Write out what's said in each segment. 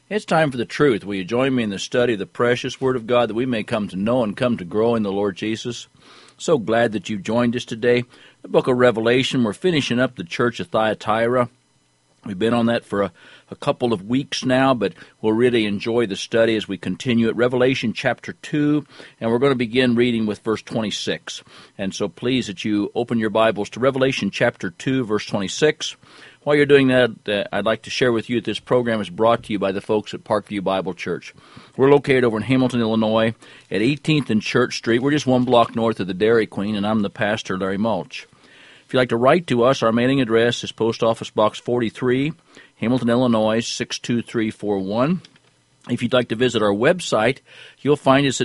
It's time for the truth. Will you join me in the study of the precious Word of God that we may come to know and come to grow in the Lord Jesus? So glad that you've joined us today. The book of Revelation, we're finishing up the church of Thyatira. We've been on that for a couple of weeks now, but we'll really enjoy the study as we continue at Revelation chapter 2, and we're going to begin reading with verse 26. And so please that you open your Bibles to Revelation chapter 2, verse 26. While you're doing that, I'd like to share with you that this program is brought to you by the folks at Parkview Bible Church. We're located over in Hamilton, Illinois, at 18th and Church Street. We're just one block north of the Dairy Queen, and I'm the pastor, Larry Mulch. If you'd like to write to us, our mailing address is Post Office Box 43, Hamilton, Illinois, 62341. If you'd like to visit our website, you'll find us at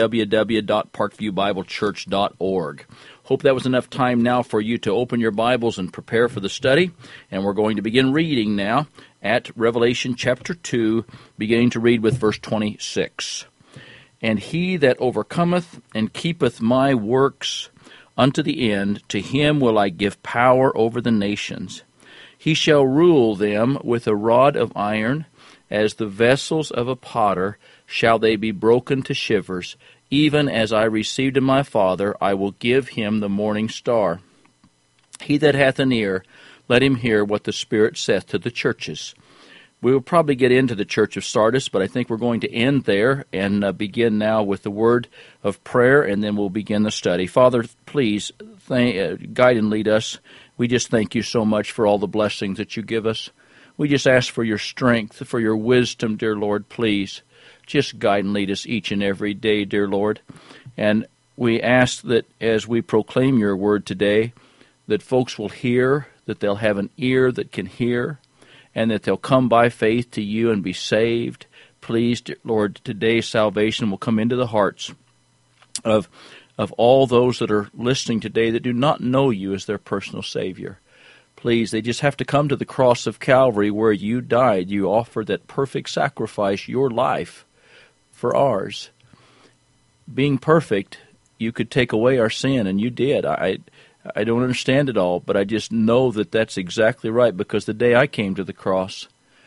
www.parkviewbiblechurch.org. Hope that was enough time now for you to open your Bibles and prepare for the study. And we're going to begin reading now at Revelation chapter 2, beginning to read with verse 26. And he that overcometh and keepeth my works unto the end, to him will I give power over the nations. He shall rule them with a rod of iron, as the vessels of a potter shall they be broken to shivers. Even as I received of my Father, I will give him the morning star. He that hath an ear, let him hear what the Spirit saith to the churches. We will probably get into the church of Sardis, but I think we're going to end there and begin now with the word of prayer, and then we'll begin the study. Father, please guide and lead us. We just thank you so much for all the blessings that you give us. We just ask for your strength, for your wisdom, dear Lord, please. Just guide and lead us each and every day, dear Lord. And we ask that as we proclaim your word today, that folks will hear, that they'll have an ear that can hear, and that they'll come by faith to you and be saved. Please, dear Lord, today salvation will come into the hearts of all those that are listening today that do not know you as their personal Savior. Please, they just have to come to the cross of Calvary where you died. You offered that perfect sacrifice, your life, for ours. Being perfect, you could take away our sin, and you did. I don't understand it all, but I just know that that's exactly right, because the day I came to the cross,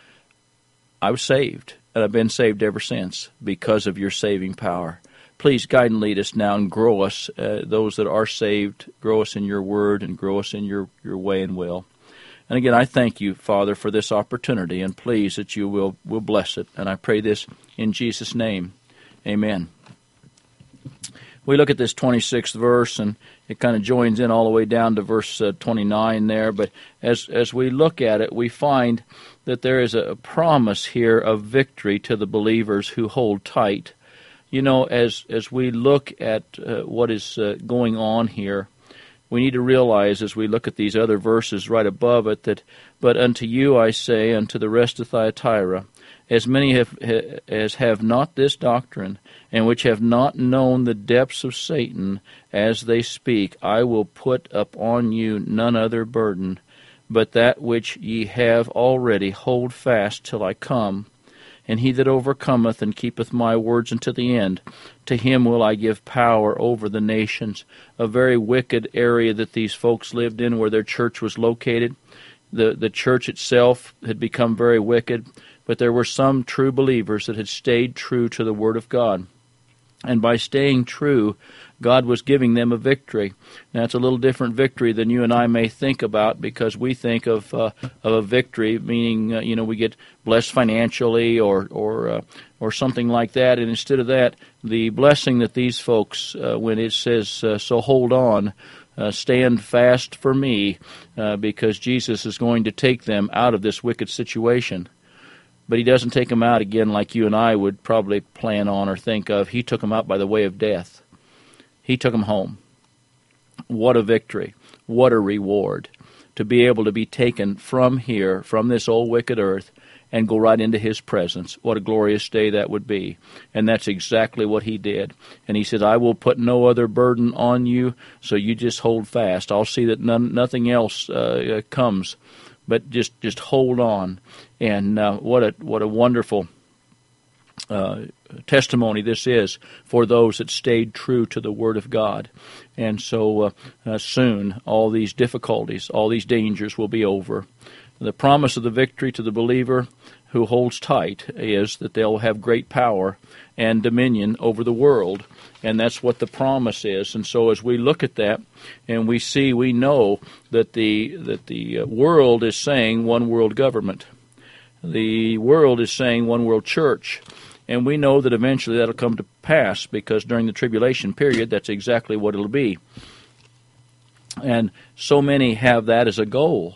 I was saved, and I've been saved ever since because of your saving power. Please guide and lead us now and grow us, those that are saved, grow us in your word and grow us in your way and will. And again, I thank you, Father, for this opportunity, and please that you will bless it. And I pray this in Jesus' name. Amen. We look at this 26th verse, and it kind of joins in all the way down to verse 29 there. But as we look at it, we find that there is a promise here of victory to the believers who hold tight. You know, as we look at what is going on here, we need to realize as we look at these other verses right above it that, but unto you I say, unto the rest of Thyatira, as many as have not this doctrine, and which have not known the depths of Satan, as they speak, I will put upon you none other burden, but that which ye have already hold fast till I come. And he that overcometh and keepeth my words unto the end, to him will I give power over the nations. A very wicked area that these folks lived in, where their church was located. The church itself had become very wicked, but there were some true believers that had stayed true to the Word of God. And by staying true, God was giving them a victory. Now, it's a little different victory than you and I may think about, because we think of a victory meaning, we get blessed financially or something like that. And instead of that, the blessing that these folks, when it says, so hold on, stand fast for me, because Jesus is going to take them out of this wicked situation. But he doesn't take them out again like you and I would probably plan on or think of. He took them out by the way of death. He took them home. What a victory. What a reward to be able to be taken from here, from this old wicked earth, and go right into his presence. What a glorious day that would be. And that's exactly what he did. And he said, I will put no other burden on you, so you just hold fast. I'll see that nothing else comes, but just hold on. And what a wonderful testimony this is for those that stayed true to the Word of God. And so soon all these difficulties, all these dangers will be over. The promise of the victory to the believer who holds tight is that they'll have great power and dominion over the world, and that's what the promise is. And so as we look at that and we know that the world is saying one world government. The world is saying one world church. And we know that eventually that'll come to pass, because during the tribulation period, that's exactly what it'll be. And so many have that as a goal.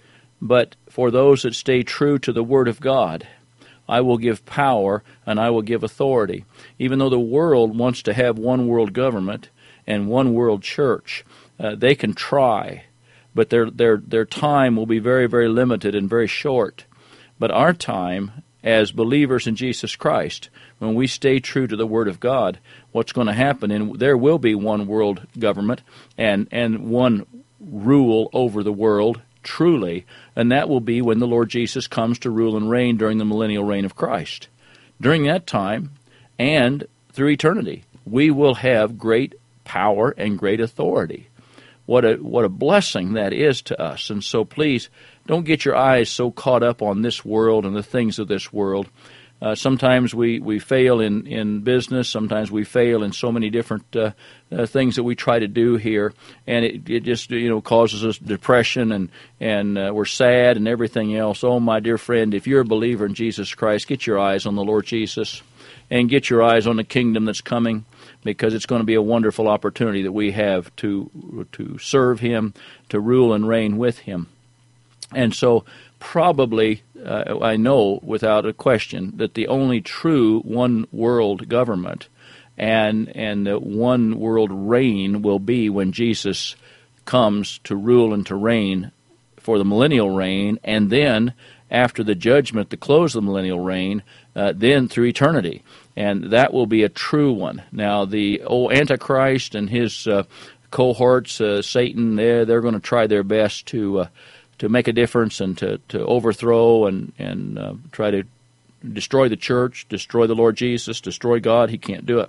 But for those that stay true to the Word of God, I will give power and I will give authority. Even though the world wants to have one world government and one world church, they can try, but their time will be very, very limited and very short. But our time as believers in Jesus Christ, when we stay true to the Word of God, what's going to happen, and there will be one world government and one rule over the world, truly, and that will be when the Lord Jesus comes to rule and reign during the millennial reign of Christ. During that time, and through eternity, we will have great power and great authority. What a blessing that is to us. And so please, don't get your eyes so caught up on this world and the things of this world. Sometimes we fail in business. Sometimes we fail in so many different things that we try to do here, and it just causes us depression and we're sad and everything else. Oh, my dear friend, if you're a believer in Jesus Christ, get your eyes on the Lord Jesus and get your eyes on the kingdom that's coming, because it's going to be a wonderful opportunity that we have to serve Him, to rule and reign with Him. And so probably, I know without a question, that the only true one world government and the one world reign will be when Jesus comes to rule and to reign for the millennial reign, and then after the judgment, the close of the millennial reign, then through eternity. And that will be a true one. Now, the old Antichrist and his cohorts, Satan, they're going to try their best to make a difference and to overthrow and try to destroy the church, destroy the Lord Jesus, destroy God. He can't do it.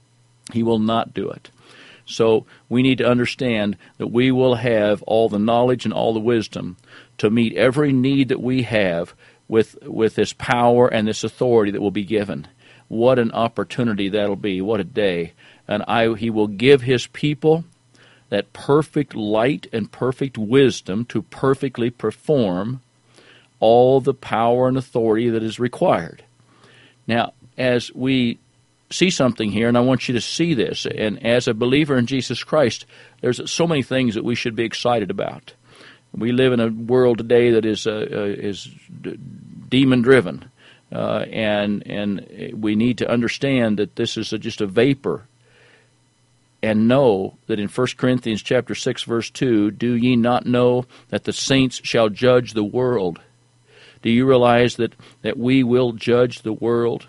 He will not do it. So we need to understand that we will have all the knowledge and all the wisdom to meet every need that we have with this power and this authority that will be given. What an opportunity that'll be. What a day. And He will give His people that perfect light and perfect wisdom to perfectly perform all the power and authority that is required. Now, as we see something here, and I want you to see this, and as a believer in Jesus Christ, there's so many things that we should be excited about. We live in a world today that is demon-driven, and we need to understand that this is just a vapor, and know that in 1 Corinthians chapter 6, verse 2, do ye not know that the saints shall judge the world? Do you realize that we will judge the world?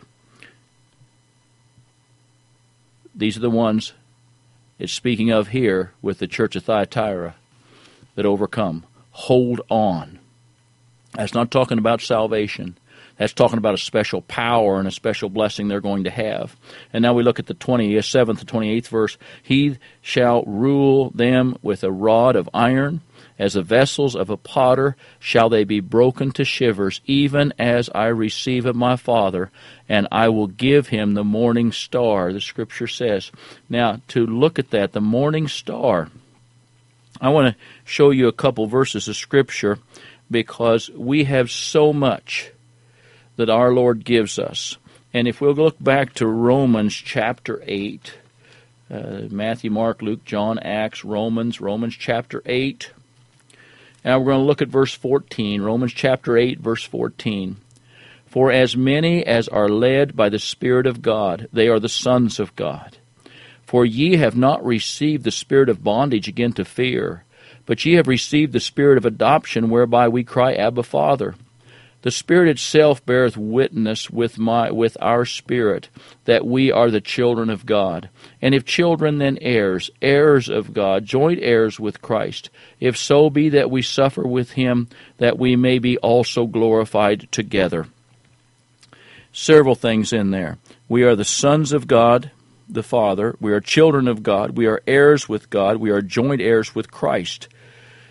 These are the ones it's speaking of here with the church of Thyatira that overcome. Hold on. That's not talking about salvation. That's talking about a special power and a special blessing they're going to have. And now we look at the 27th to 28th verse. He shall rule them with a rod of iron, as the vessels of a potter shall they be broken to shivers, even as I receive of my Father, and I will give him the morning star, the Scripture says. Now, to look at that, the morning star, I want to show you a couple verses of Scripture, because we have so much that our Lord gives us. And if we'll look back to Romans chapter 8, Matthew, Mark, Luke, John, Acts, Romans chapter 8. Now we're going to look at verse 14, Romans chapter 8, verse 14. For as many as are led by the Spirit of God, they are the sons of God. For ye have not received the spirit of bondage again to fear, but ye have received the Spirit of adoption, whereby we cry, Abba, Father. The Spirit itself beareth witness with our spirit that we are the children of God. And if children, then heirs, heirs of God, joint heirs with Christ, if so be that we suffer with him, that we may be also glorified together. Several things in there. We are the sons of God, the Father. We are children of God. We are heirs with God. We are joint heirs with Christ.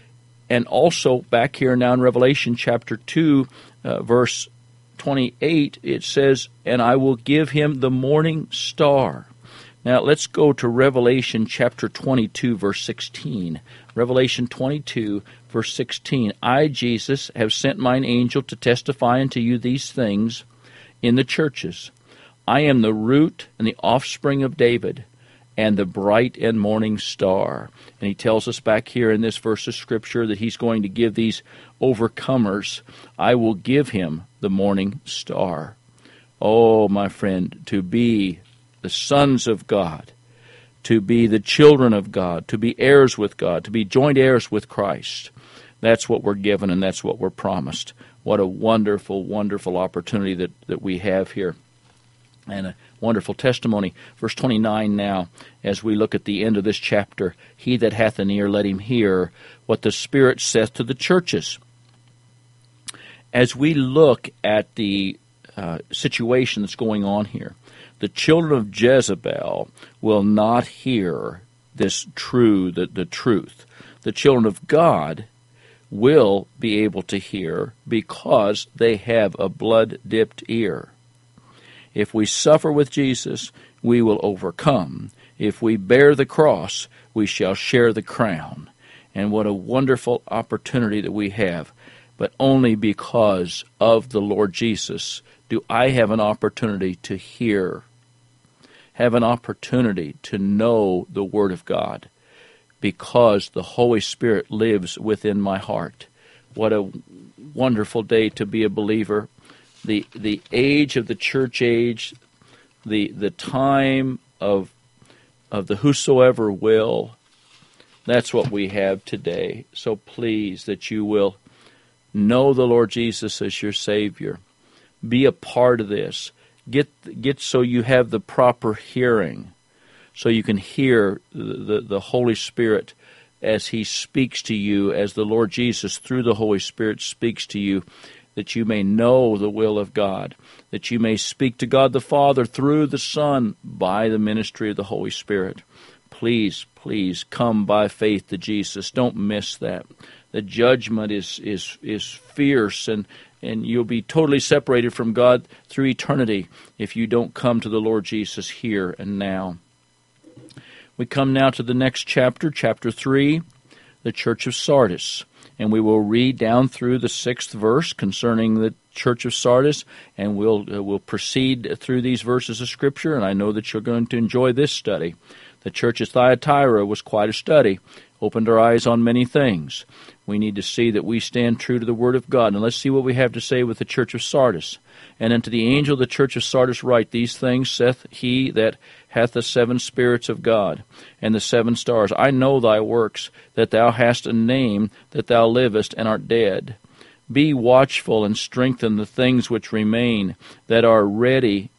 And also back here now in Revelation chapter 2, verse 28, it says, "And I will give him the morning star." Now let's go to Revelation chapter 22, verse 16. Revelation 22, verse 16. "I, Jesus, have sent mine angel to testify unto you these things in the churches. I am the root and the offspring of David, and the bright and morning star." And he tells us back here in this verse of Scripture that he's going to give these overcomers, "I will give him the morning star." Oh, my friend, to be the sons of God, to be the children of God, to be heirs with God, to be joint heirs with Christ, that's what we're given and that's what we're promised. What a wonderful, wonderful opportunity that we have here. And a wonderful testimony. Verse 29 now, as we look at the end of this chapter, "He that hath an ear, let him hear what the Spirit saith to the churches." As we look at the situation that's going on here, the children of Jezebel will not hear this the truth. The children of God will be able to hear because they have a blood-dipped ear. If we suffer with Jesus, we will overcome. If we bear the cross, we shall share the crown. And what a wonderful opportunity that we have. But only because of the Lord Jesus do I have an opportunity to hear, have an opportunity to know the Word of God, because the Holy Spirit lives within my heart. What a wonderful day to be a believer. The age of the church age, the time of the whosoever will, that's what we have today. So please, that you will know the Lord Jesus as your Savior. Be a part of this. Get so you have the proper hearing, so you can hear the Holy Spirit as He speaks to you, as the Lord Jesus through the Holy Spirit speaks to you, that you may know the will of God, that you may speak to God the Father through the Son by the ministry of the Holy Spirit. Please, please come by faith to Jesus. Don't miss that. The judgment is fierce, and you'll be totally separated from God through eternity if you don't come to the Lord Jesus here and now. We come now to the next chapter, chapter 3, the church of Sardis. And we will read down through the 6th verse concerning the church of Sardis, and we'll proceed through these verses of Scripture, and I know that you're going to enjoy this study. The church of Thyatira was quite a study, opened our eyes on many things. We need to see that we stand true to the Word of God. And let's see what we have to say with the church of Sardis. "And unto the angel of the church of Sardis write, These things saith he that hath the 7 spirits of God, and the 7 stars. I know thy works, that thou hast a name, that thou livest, and art dead. Be watchful, and strengthen the things which remain, that are ready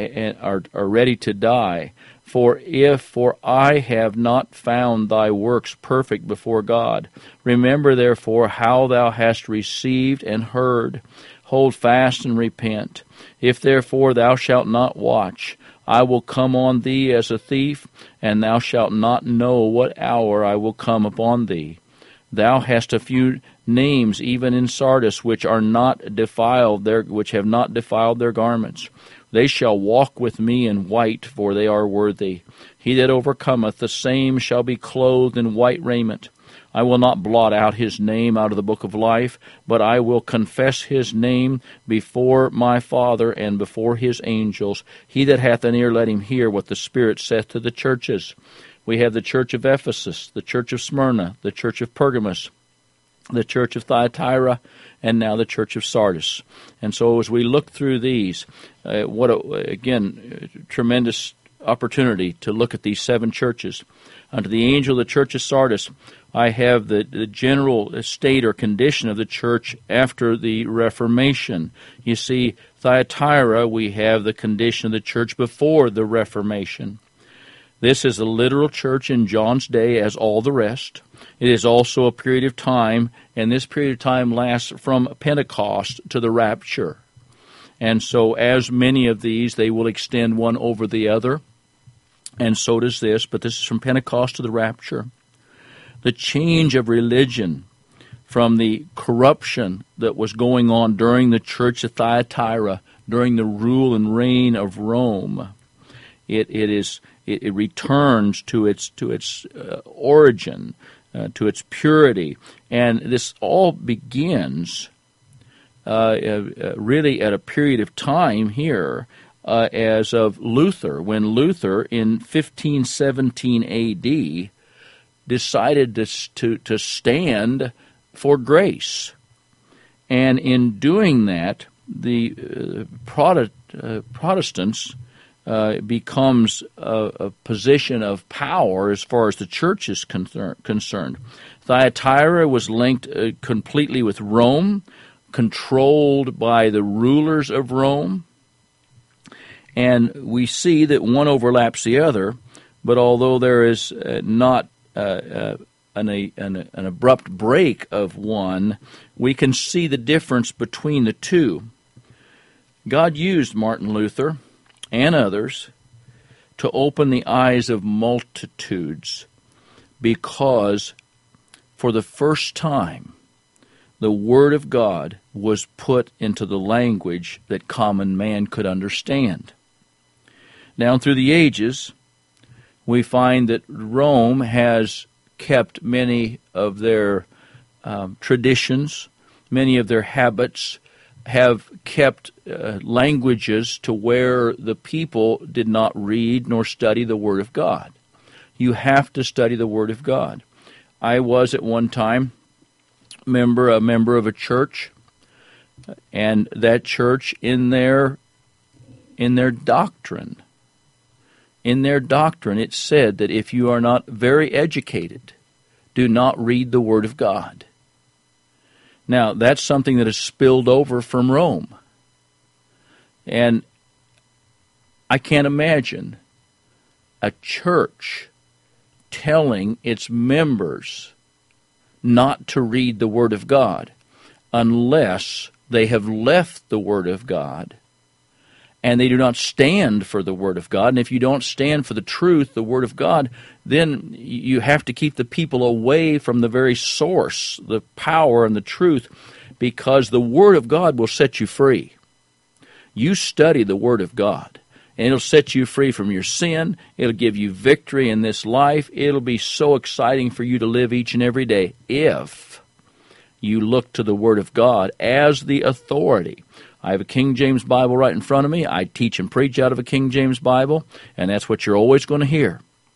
to die. For I have not found thy works perfect before God. Remember therefore how thou hast received and heard. Hold fast and repent. If therefore thou shalt not watch, I will come on thee as a thief, and thou shalt not know what hour I will come upon thee. Thou hast a few names even in Sardis which have not defiled their garments. They shall walk with me in white, for they are worthy. He that overcometh, the same shall be clothed in white raiment. I will not blot out his name out of the book of life, but I will confess his name before my Father and before his angels. He that hath an ear, let him hear what the Spirit saith to the churches. We have the church of Ephesus, the church of Smyrna, the church of Pergamos, the church of Thyatira, and now the church of Sardis. And so as we look through these, tremendous opportunity to look at these 7 churches. Unto the angel of the church of Sardis, I have the general state or condition of the church after the Reformation. You see, Thyatira, we have the condition of the church before the Reformation. This is a literal church in John's day as all the rest. It is also a period of time, and this period of time lasts from Pentecost to the rapture. And so as many of these, they will extend one over the other, and so does this, but this is from Pentecost to the rapture. The change of religion from the corruption that was going on during the church of Thyatira, during the rule and reign of Rome. It returns to its origin, to its purity, and this all begins really at a period of time here as of Luther, when Luther in 1517 A.D. decided to stand for grace. And in doing that, the Protestants becomes a position of power as far as the church is concerned. Thyatira was linked completely with Rome, controlled by the rulers of Rome. And we see that one overlaps the other, but although there is not an abrupt break of one, we can see the difference between the two. God used Martin Luther and others to open the eyes of multitudes, because for the first time the Word of God was put into the language that common man could understand. Down through the ages, we find that Rome has kept many of their traditions, many of their habits, have kept languages to where the people did not read nor study the Word of God. You have to study the Word of God. I was at one time a member of a church, and that church in their doctrine, it said that if you are not very educated, do not read the Word of God. Now, that's something that has spilled over from Rome. And I can't imagine a church telling its members not to read the Word of God unless they have left the Word of God and they do not stand for the Word of God. And if you don't stand for the truth, the Word of God, then you have to keep the people away from the very source, the power and the truth, because the Word of God will set you free. You study the Word of God, and it'll set you free from your sin. It'll give you victory in this life. It'll be so exciting for you to live each and every day if you look to the Word of God as the authority. I have a King James Bible right in front of me. I teach and preach out of a King James Bible, and that's what you're always going to hear.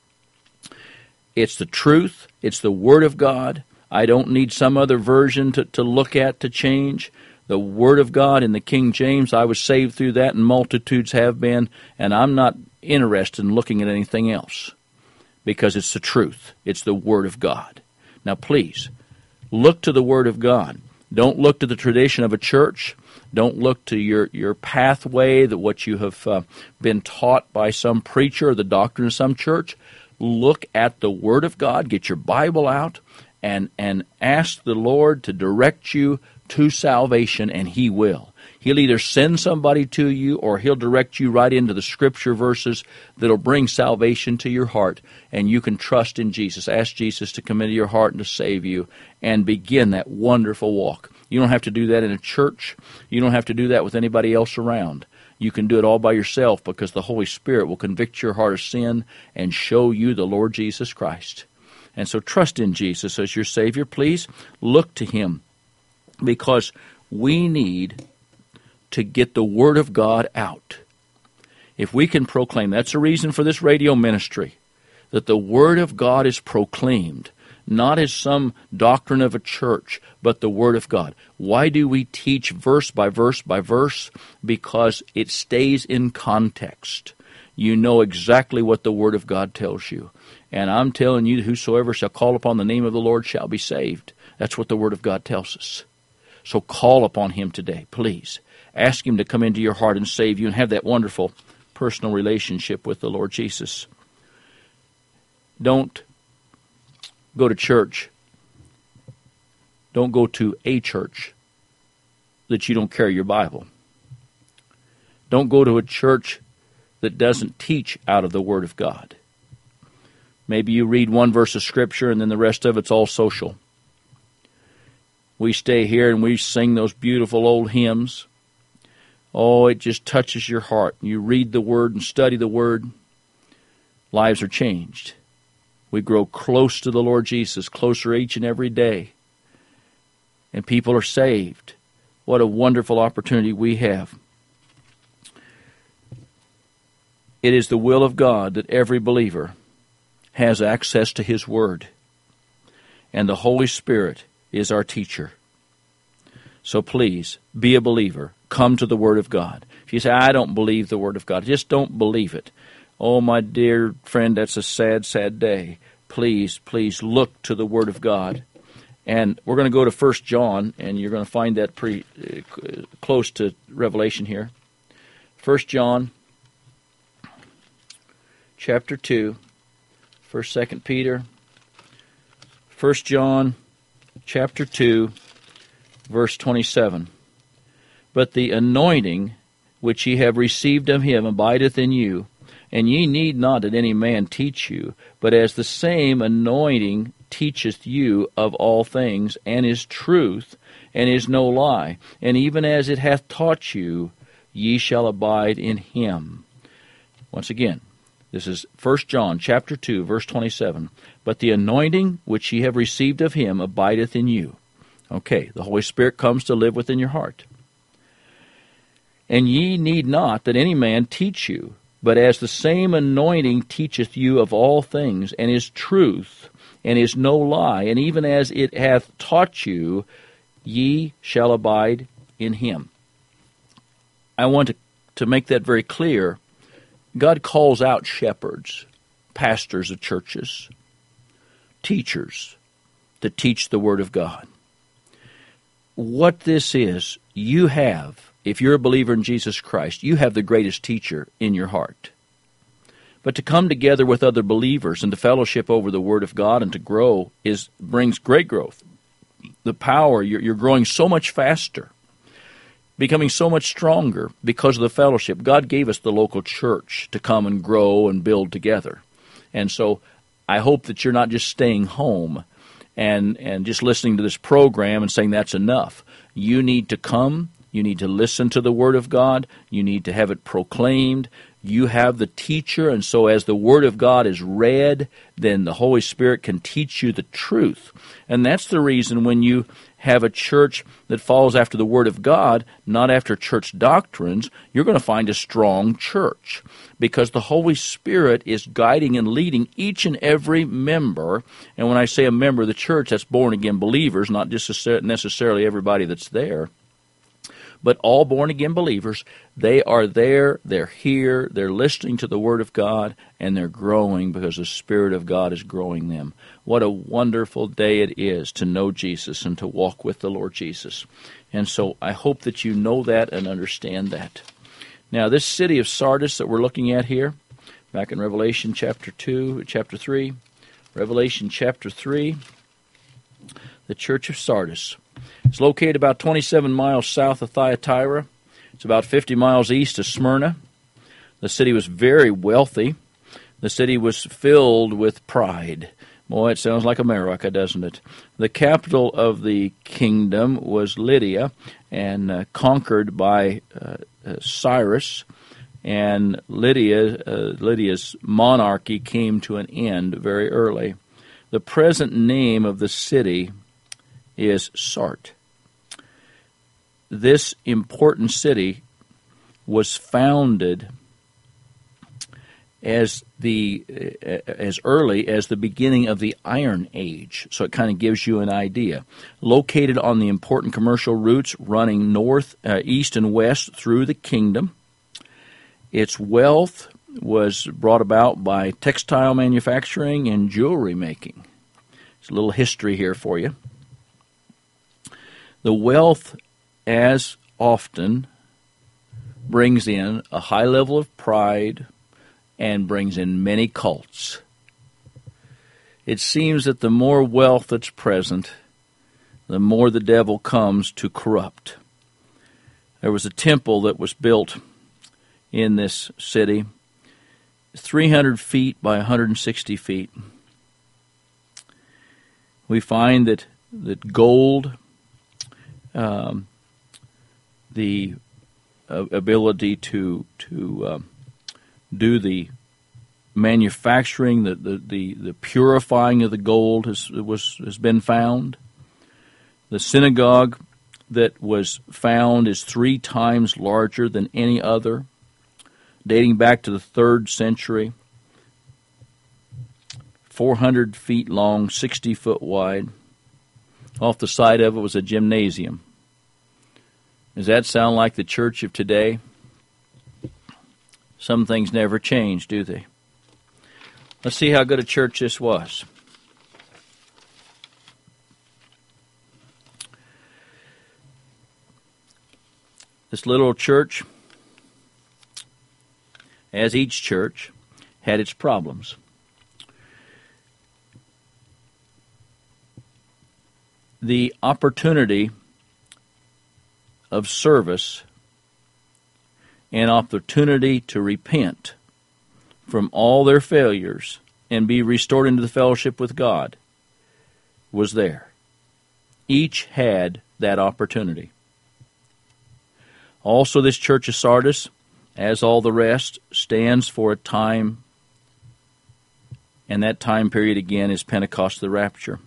It's the truth. It's the Word of God. I don't need some other version to look at to change. The Word of God in the King James, I was saved through that, and multitudes have been, and I'm not interested in looking at anything else because it's the truth. It's the Word of God. Now, please, look to the Word of God. Don't look to the tradition of a church. Don't look to your pathway, that what you have been taught by some preacher or the doctrine of some church. Look at the Word of God. Get your Bible out and ask the Lord to direct you to salvation, and He will. He'll either send somebody to you or He'll direct you right into the Scripture verses that'll bring salvation to your heart, and you can trust in Jesus. Ask Jesus to come into your heart and to save you and begin that wonderful walk. You don't have to do that in a church. You don't have to do that with anybody else around. You can do it all by yourself because the Holy Spirit will convict your heart of sin and show you the Lord Jesus Christ. And so trust in Jesus as your Savior. Please look to Him, because we need to get the Word of God out. If we can proclaim, that's the reason for this radio ministry, that the Word of God is proclaimed, not as some doctrine of a church, but the Word of God. Why do we teach verse by verse by verse? Because it stays in context. You know exactly what the Word of God tells you. And I'm telling you, whosoever shall call upon the name of the Lord shall be saved. That's what the Word of God tells us. So call upon Him today, please. Ask Him to come into your heart and save you and have that wonderful personal relationship with the Lord Jesus. Don't go to church. Don't go to a church that you don't carry your Bible. Don't go to a church that doesn't teach out of the Word of God. Maybe you read one verse of Scripture and then the rest of it's all social. we stay here and we sing those beautiful old hymns. Oh, it just touches your heart. You read the Word and study the Word. Lives are changed. We grow close to the Lord Jesus, closer each and every day. And people are saved. What a wonderful opportunity we have. It is the will of God that every believer has access to His Word. And the Holy Spirit is our teacher. So please, be a believer. Come to the Word of God. If you say, I don't believe the Word of God, just don't believe it. Oh, my dear friend, that's a sad, sad day. Please, please look to the Word of God. And we're going to go to 1 John, and you're going to find that pretty close to Revelation here. 1 John chapter 2, 1st, 2nd Peter. 1 John chapter 2, verse 27. But the anointing which ye have received of him abideth in you, and ye need not that any man teach you, but as the same anointing teacheth you of all things, and is truth, and is no lie. And even as it hath taught you, ye shall abide in him. Once again, this is 1 John chapter 2, verse 27. But the anointing which ye have received of him abideth in you. Okay, the Holy Spirit comes to live within your heart. And ye need not that any man teach you, but as the same anointing teacheth you of all things, and is truth, and is no lie, and even as it hath taught you, ye shall abide in him. I want to make that very clear. God calls out shepherds, pastors of churches, teachers, to teach the Word of God. What this is, you have, if you're a believer in Jesus Christ, you have the greatest teacher in your heart. But to come together with other believers and to fellowship over the Word of God and to grow brings great growth. The power, you're growing so much faster, becoming so much stronger because of the fellowship. God gave us the local church to come and grow and build together. And so I hope that you're not just staying home and just listening to this program and saying that's enough. You need to come. You need to listen to the Word of God. You need to have it proclaimed. You have the teacher, and so as the Word of God is read, then the Holy Spirit can teach you the truth. And that's the reason when you have a church that follows after the Word of God, not after church doctrines, you're going to find a strong church, because the Holy Spirit is guiding and leading each and every member. And when I say a member of the church, that's born-again believers, not just necessarily everybody that's there. But all born-again believers, they are there, they're here, they're listening to the Word of God, and they're growing because the Spirit of God is growing them. What a wonderful day it is to know Jesus and to walk with the Lord Jesus. And so I hope that you know that and understand that. Now, this city of Sardis that we're looking at here, back in Revelation chapter 3, Revelation chapter 3, the church of Sardis. It's located about 27 miles south of Thyatira. It's about 50 miles east of Smyrna. The city was very wealthy. The city was filled with pride. Boy, it sounds like America, doesn't it? The capital of the kingdom was Lydia, and conquered by Cyrus. And Lydia's monarchy came to an end very early. The present name of the city is Sart. This important city was founded as early as the beginning of the Iron Age, so it kind of gives you an idea. Located on the important commercial routes running north, east, and west through the kingdom, its wealth was brought about by textile manufacturing and jewelry making. There's a little history here for you. The wealth, as often, brings in a high level of pride and brings in many cults. It seems that the more wealth that's present, the more the devil comes to corrupt. There was a temple that was built in this city, 300 feet by 160 feet. We find that gold the ability to do the manufacturing, the purifying of the gold has been found. The synagogue that was found is 3 times larger than any other, dating back to the 3rd century. 400 feet long, 60 foot wide. Off the side of it was a gymnasium. Does that sound like the church of today? Some things never change, do they? Let's see how good a church this was. This little church, as each church, had its problems. The opportunity of service and opportunity to repent from all their failures and be restored into the fellowship with God was there. Each had that opportunity. Also, this church of Sardis, as all the rest, stands for a time, and that time period again is Pentecost, the rapture.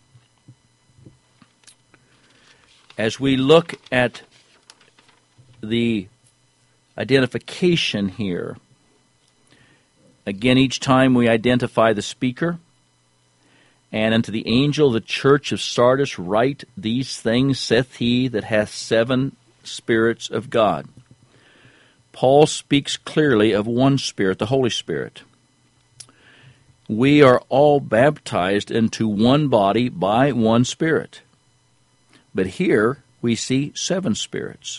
As we look at the identification here, again, each time we identify the speaker, and unto the angel of the church of Sardis write, these things saith he that hath 7 spirits of God. Paul speaks clearly of one Spirit, the Holy Spirit. We are all baptized into one body by one Spirit. But here we see 7 spirits.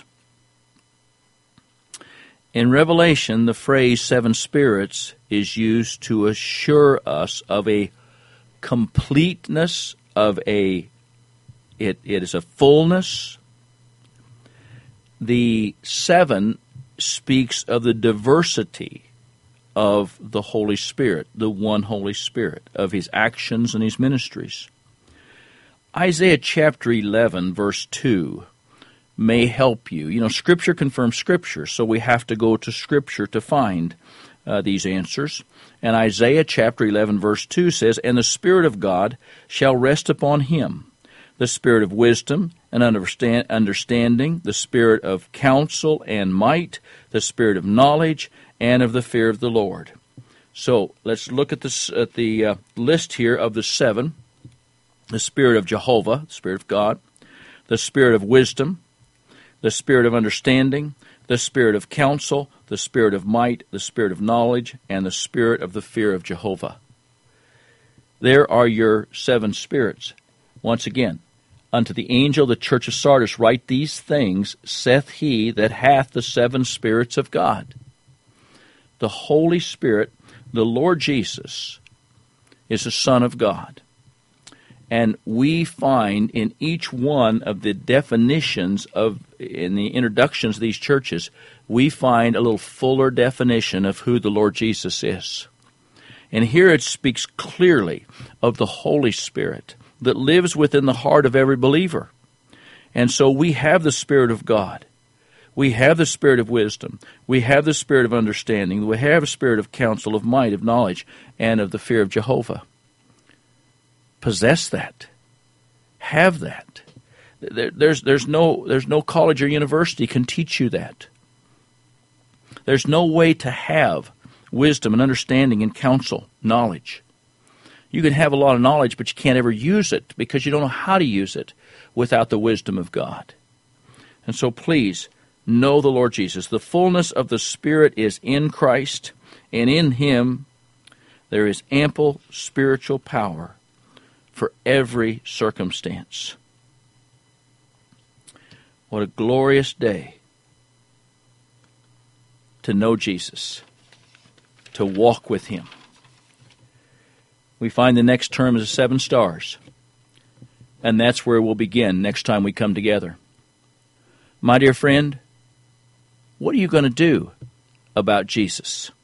In Revelation, the phrase 7 spirits is used to assure us of a completeness, it is a fullness. The 7 speaks of the diversity of the Holy Spirit, the one Holy Spirit, of His actions and His ministries. Isaiah chapter 11, verse 2 may help you. You know, Scripture confirms Scripture, so we have to go to Scripture to find these answers. And Isaiah chapter 11, verse 2 says, And the Spirit of God shall rest upon him, the Spirit of wisdom and understanding, the Spirit of counsel and might, the Spirit of knowledge and of the fear of the Lord. So let's look at the list here of the 7. The Spirit of Jehovah, the Spirit of God, the Spirit of wisdom, the Spirit of understanding, the Spirit of counsel, the Spirit of might, the Spirit of knowledge, and the Spirit of the fear of Jehovah. There are your 7 spirits. Once again, unto the angel of the church of Sardis write, these things saith he that hath the 7 spirits of God. The Holy Spirit, the Lord Jesus, is the Son of God. And we find in each one of the definitions in the introductions of these churches, we find a little fuller definition of who the Lord Jesus is. And here it speaks clearly of the Holy Spirit that lives within the heart of every believer. And so we have the Spirit of God. We have the Spirit of wisdom. We have the Spirit of understanding. We have a Spirit of counsel, of might, of knowledge, and of the fear of Jehovah. Possess that. Have that. There's no college or university can teach you that. There's no way to have wisdom and understanding and counsel, knowledge. You can have a lot of knowledge, but you can't ever use it because you don't know how to use it without the wisdom of God. And so please, know the Lord Jesus. The fullness of the Spirit is in Christ, and in Him there is ample spiritual power for every circumstance. What a glorious day to know Jesus, to walk with Him. We find the next term is 7 stars, and that's where we'll begin next time we come together. My dear friend, what are you going to do about Jesus?